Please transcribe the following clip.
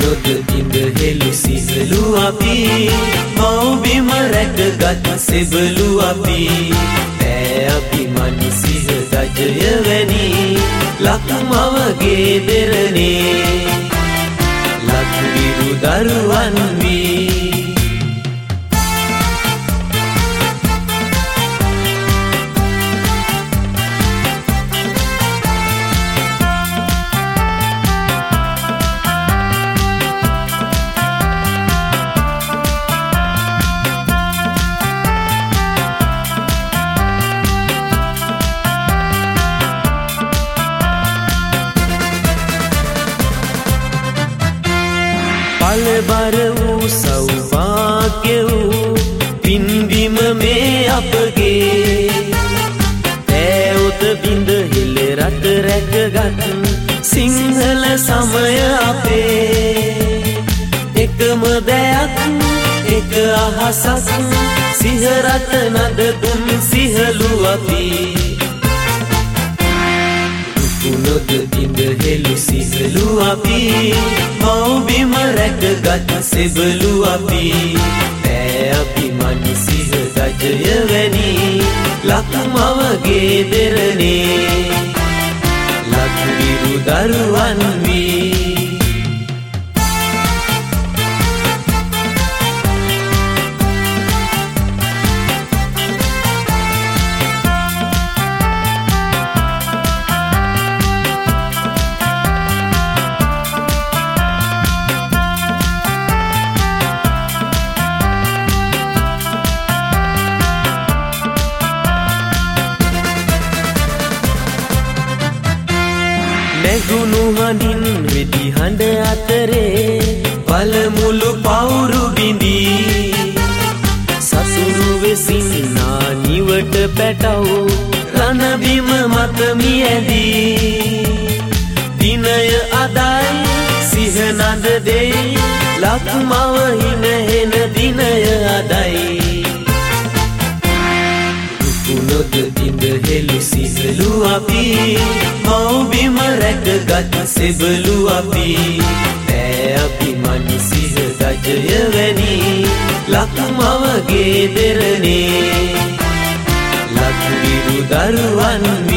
කුණොද ඉඳ හෙළු සිසලු අපි මව් බිම රැකගත් සෙබළු අපි ඈ අපි මනසිහ ගජය වැනි ලක්මවගේ දෙරනේ ලක්විරු දරුවන් වී පලබර වූ සෞභාග්‍ය වූ පින්බිම මේ අපගේ ඈ බිඳ හිල රට රැකගත් සිංහල සමය අපේ එකම දෙයක් එක අහසක් සිහරට නද දුන් සිහලු අපි කුණොද ඉඳ හෙළු සිසලු අපි මව් බිම රැකගත් සෙබළු අපි ඈ අපි මනසිහ ගජය වැනි ලක්මවගේ දෙරනේ ලක්විරු දරුවන් වී නැගුණු හඬින් වෙඩි හඬ අතරේ පළමුළු පවුරු බිඳී සසුරු වෙසින් නානිවට පැටව රණබිම මත මියැදී දිනය අදයි සිහනඳ දෙයි ලක්මව හිනහෙන දිනය අදයි කුණොද ඉඳ හෙළු සිසලු අපි මව් බිම රැකගත් සෙබළු අපි ඈ අපි මනසිහ ගජය වැනි ලක්මවගේ දෙරනේ ලක්විරු දරුවන්